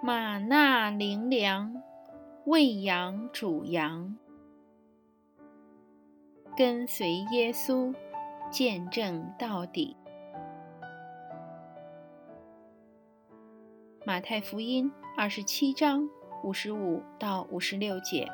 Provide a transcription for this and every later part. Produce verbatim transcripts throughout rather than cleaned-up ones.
玛纳灵粮，喂养主羊。跟随耶稣，见证到底。马太福音二十七章五十五到五十六节，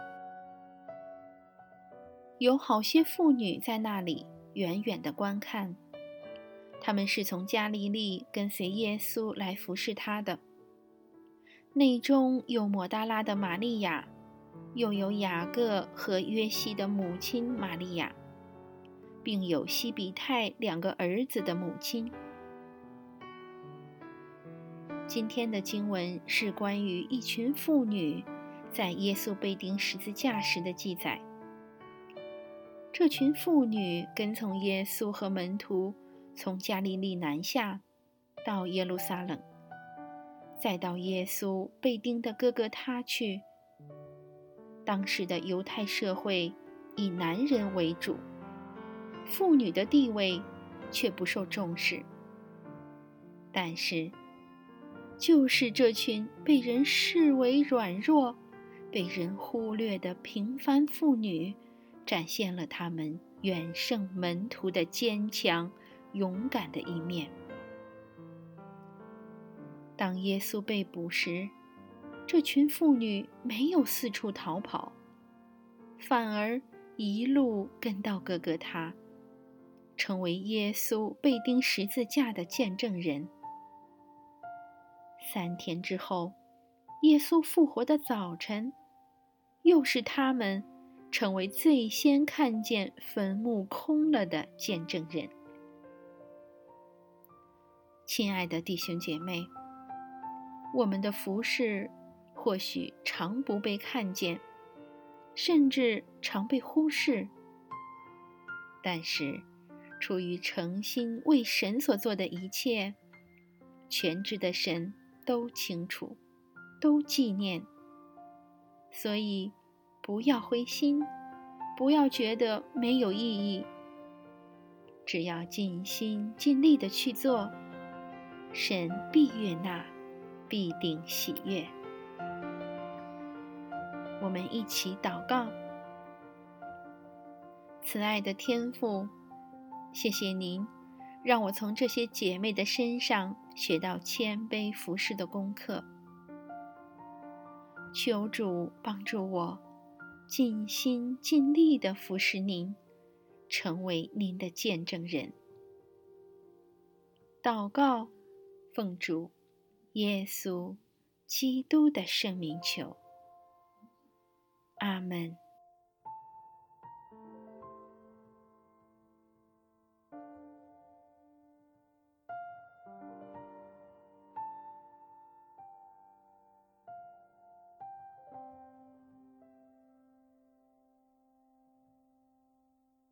有好些妇女在那里远远地观看，她们是从加利利跟随耶稣来服侍他的。内中有抹大拉的玛利亚，又有雅各和约西的母亲玛利亚，并有西比泰两个儿子的母亲。今天的经文是关于一群妇女在耶稣被钉十字架时的记载。这群妇女跟从耶稣和门徒从加利利南下，到耶路撒冷，再到耶稣被钉的哥哥他去。当时的犹太社会以男人为主，妇女的地位却不受重视。但是就是这群被人视为软弱、被人忽略的平凡妇女，展现了她们远胜门徒的坚强、勇敢的一面。当耶稣被捕时，这群妇女没有四处逃跑，反而一路跟到哥哥他，成为耶稣被钉十字架的见证人。三天之后，耶稣复活的早晨，又是他们成为最先看见坟墓空了的见证人。亲爱的弟兄姐妹，我们的服事或许常不被看见，甚至常被忽视，但是出于诚心为神所做的一切，全知的神都清楚，都纪念。所以不要灰心，不要觉得没有意义，只要尽心尽力地去做，神必悦纳，必定喜悦。我们一起祷告。慈爱的天父，谢谢您让我从这些姐妹的身上学到谦卑服侍的功课。求主帮助我尽心尽力地服侍您，成为您的见证人。祷告，奉主耶稣基督的圣名求，阿们。